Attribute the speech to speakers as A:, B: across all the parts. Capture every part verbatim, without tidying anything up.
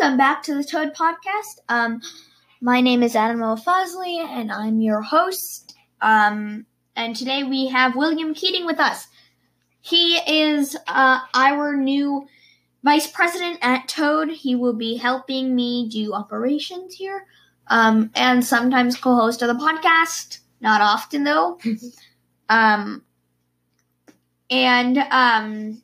A: welcome back to the Toad Podcast. Um, my name is Adam Fazli, and I'm your host. Um, and today we have William Keating with us. He is uh, our new vice president at Toad. He will be helping me do operations here, um, and sometimes co-host of the podcast. Not often, though. um, and um,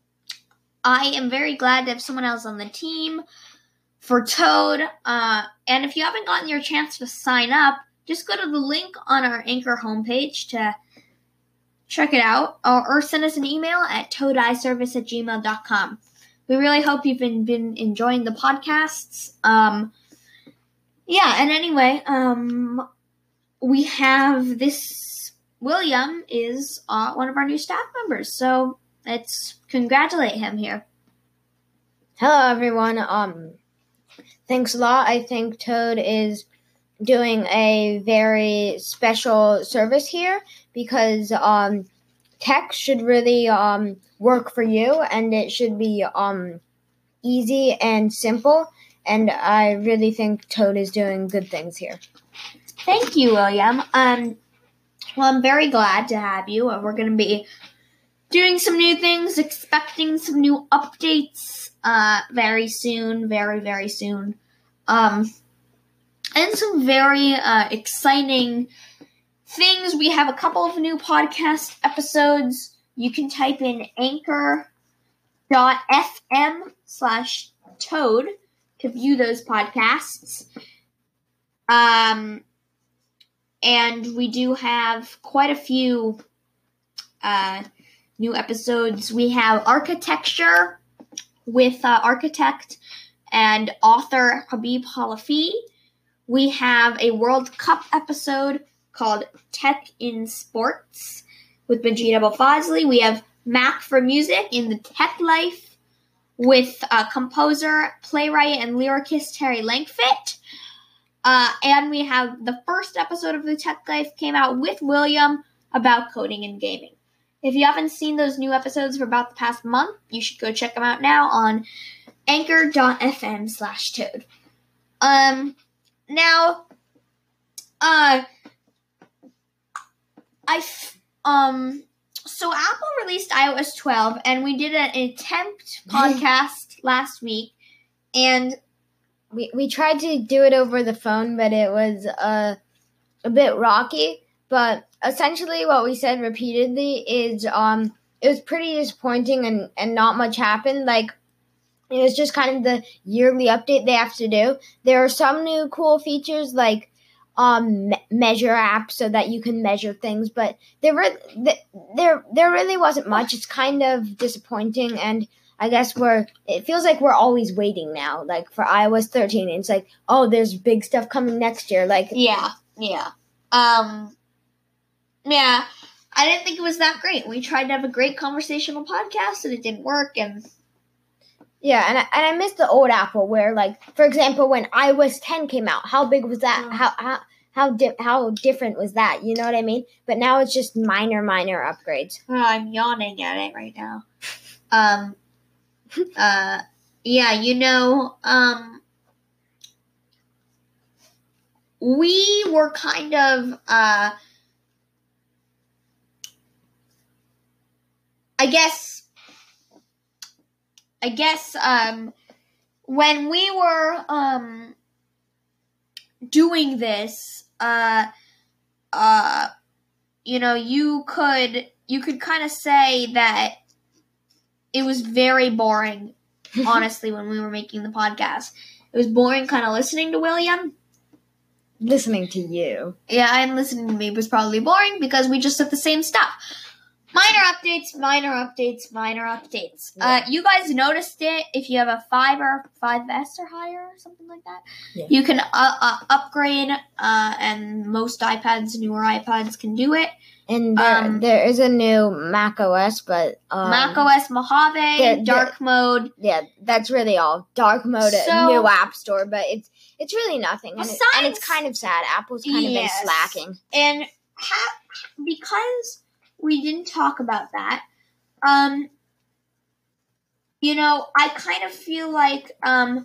A: I am very glad to have someone else on the team for Toad. Uh, and if you haven't gotten your chance to sign up, just go to the link on our Anchor homepage to check it out, or, or send us an email at toadiservice at gmail dot com. We really hope you've been, been enjoying the podcasts. Um, yeah, and anyway, um, we have this, William is uh, one of our new staff members, so let's congratulate him here.
B: Hello, everyone. Um, thanks a lot. I think Toad is doing a very special service here because um, tech should really um, work for you, and it should be um, easy and simple. And I really think Toad is doing good things here.
A: Thank you, William. Um, well, I'm very glad to have you. We're going to be doing some new things, expecting some new updates uh, very soon, very, very soon. Um, and some very uh, exciting things. We have a couple of new podcast episodes. You can type in anchor dot f m slash toad to view those podcasts. Um, and we do have quite a few uh, new episodes. We have Architecture with uh, architect and author Habib Halafi. We have a World Cup episode called Tech in Sports with Majid Abou Fazli. We have Mac for Music in the Tech Life with uh, composer, playwright, and lyricist Terry Langfit. Uh, and we have the first episode of the Tech Life came out with William about coding and gaming. If you haven't seen those new episodes for about the past month, you should go check them out now on anchor dot f m slash toad. Um, now, uh, I, um, so Apple released iOS twelve, and we did an attempt podcast last week, and
B: We we tried to do it over the phone, but it was uh, a bit rocky. But essentially what we said repeatedly is um, it was pretty disappointing and, and not much happened. Like, it was just kind of the yearly update they have to do. There are some new cool features like um, me- measure apps so that you can measure things, but there, re- there, there really wasn't much. It's kind of disappointing, and I guess we're, it feels like we're always waiting now, like for iOS thirteen. It's like, oh, there's big stuff coming next year. Like,
A: yeah, yeah. Um, yeah, I didn't think it was that great. We tried to have a great conversational podcast, and it didn't work, and
B: yeah, and I, and I miss the old Apple where, like, for example, when iOS ten came out, how big was that?
A: Mm.
B: How, how, how, di- how different was that? You know what I mean? But now it's just minor, minor upgrades.
A: oh, I'm yawning at it right now. Um, uh, yeah, you know, um, we were kind of, uh, I guess, I guess, um, when we were, um, doing this, uh, uh, you know, you could, you could kind of say that it was very boring, honestly, when we were making the podcast. It was boring kind of listening to William.
B: Listening to you.
A: Yeah, and listening to me was probably boring because we just said the same stuff. Minor updates, minor updates, minor updates.
B: Yeah.
A: Uh, you guys noticed it. If you have a five or five S or higher or something like that,
B: Yeah.
A: you can uh, uh, upgrade, uh, and most iPads, newer iPads can do it.
B: And there,
A: Um,
B: there is a new Mac O S, but um,
A: Mac O S Mojave,
B: the-
A: dark
B: the-
A: mode.
B: yeah, that's really all. Dark mode,
A: So-
B: a new app store, but it's it's really nothing, and, it, and
A: Besides-
B: it's kind of sad. Apple's kind of been
A: Yes.
B: slacking.
A: And ha- because we didn't talk about that, um, you know, I kind of feel like um,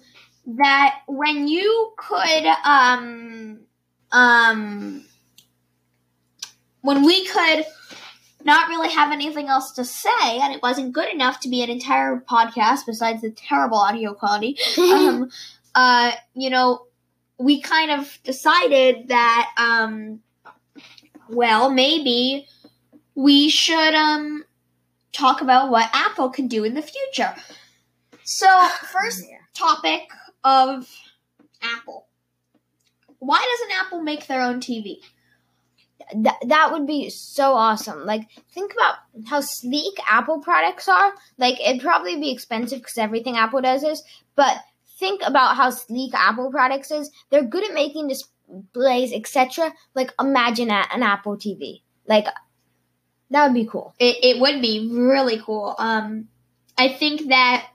A: that when you could, um, um, when we could not really have anything else to say, and it wasn't good enough to be an entire podcast besides the terrible audio quality, um, uh, you know, we kind of decided that, um, well, maybe we should, um, talk about what Apple can do in the future. So, first topic of Apple. Why doesn't Apple make their own T V?
B: That that would be so awesome. Like, think about how sleek Apple products are. Like, it'd probably be expensive because everything Apple does is, but think about how sleek Apple products is. They're good at making displays, et cetera. Like, imagine a, an Apple T V. Like, that would be cool.
A: It it would be really cool. Um, I think that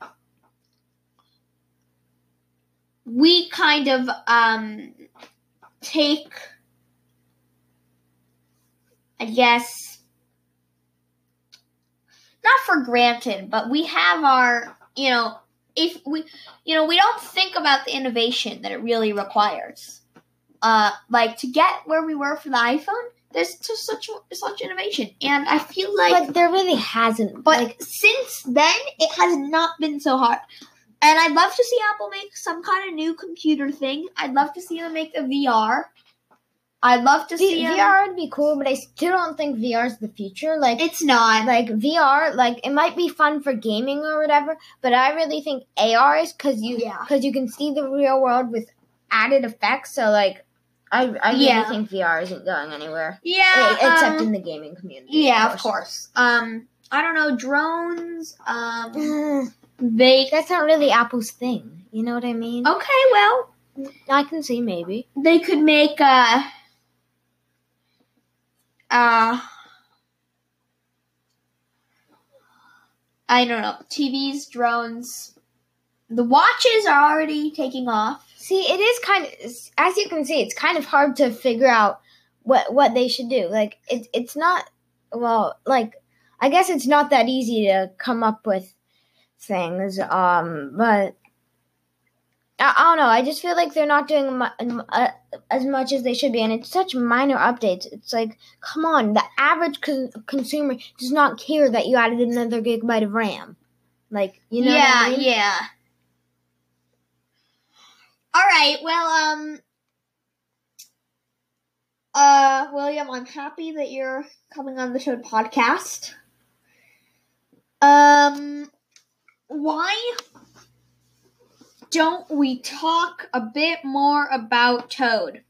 A: we kind of um take, I guess, not for granted, but we have our, you know, if we, you know, we don't think about the innovation that it really requires. Uh, like, to get where we were for the iPhone, there's just such such innovation, and I feel like,
B: But there really hasn't.
A: but
B: Like,
A: since then, it has not been so hard. And I'd love to see Apple make some kind of new computer thing. I'd love to see them make a V R. I'd love to see
B: V-
A: them.
B: VR would be cool, but I still don't think V R is the future. Like,
A: It's not.
B: like V R, like, it might be fun for gaming or whatever, but I really think A R is because you,
A: Yeah.
B: cause you can see the real world with added effects. So, like, I, I really
A: Yeah.
B: think V R isn't going anywhere.
A: Yeah,
B: Eh, Except
A: um,
B: in the gaming community.
A: yeah, of course. Um, I don't know, drones. Um,
B: Mm,
A: they.
B: That's not really Apple's thing. You know what I mean?
A: Okay, well,
B: I can see maybe.
A: they could make uh, uh, I don't know, T Vs, drones. The watches are already taking off.
B: See, it is kind of, as you can see, it's kind of hard to figure out what what they should do. Like, it, it's not, well, like, I guess it's not that easy to come up with things, um, but I, I don't know. I just feel like they're not doing mu- uh, as much as they should be, and it's such minor updates. It's like, come on, the average con- consumer does not care that you added another gigabyte of RAM. Like, you know
A: yeah,
B: what I mean?
A: yeah. All right. Well, um, uh, William, I'm happy that you're coming on the Toad podcast. Um, why don't we talk a bit more about Toad?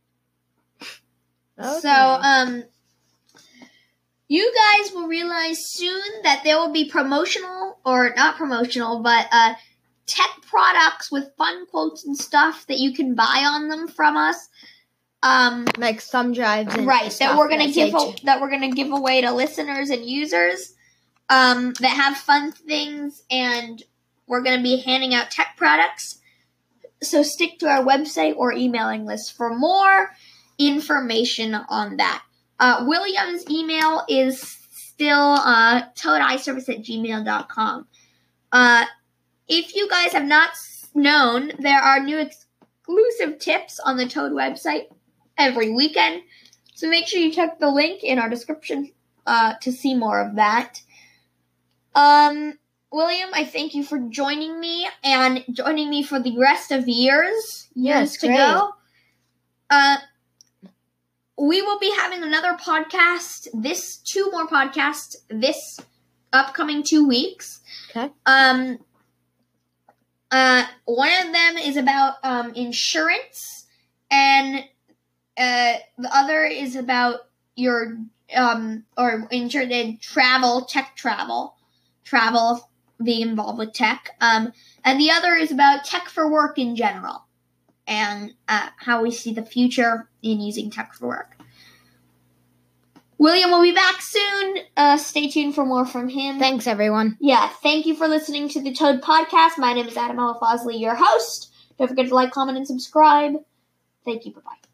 B: Okay.
A: So, um, you guys will realize soon that there will be promotional, or not promotional, but uh, tech products with fun quotes and stuff that you can buy on them from us. Um,
B: Like thumb drives and
A: right,
B: stuff
A: that we're gonna
B: that
A: give
B: say
A: a, that we're gonna give away to listeners and users. Um, that have fun things, and we're gonna be handing out tech products. So stick to our website or emailing list for more information on that. Uh, William's email is still uh, toadiservice at gmail dot com. Uh, if you guys have not known, there are new exclusive tips on the Toad website every weekend. So make sure you check the link in our description uh, to see more of that. Um, William, I thank you for joining me and joining me for the rest of years, years
B: Yes,
A: to
B: great.
A: go. Uh, we will be having another podcast, this, two more podcasts this upcoming two weeks.
B: Okay.
A: Um, uh, one of them is about um, insurance, and uh, the other is about your um, or insurance travel, tech travel, travel being involved with tech. Um, and the other is about tech for work in general, and uh, how we see the future in using tech for work. William will be back soon. Uh, stay tuned for more from him.
B: Thanks, everyone.
A: Yeah, thank you for listening to the Toad Podcast. My name is Adam Alafazli, your host. Don't forget to like, comment, and subscribe. Thank you. Bye-bye.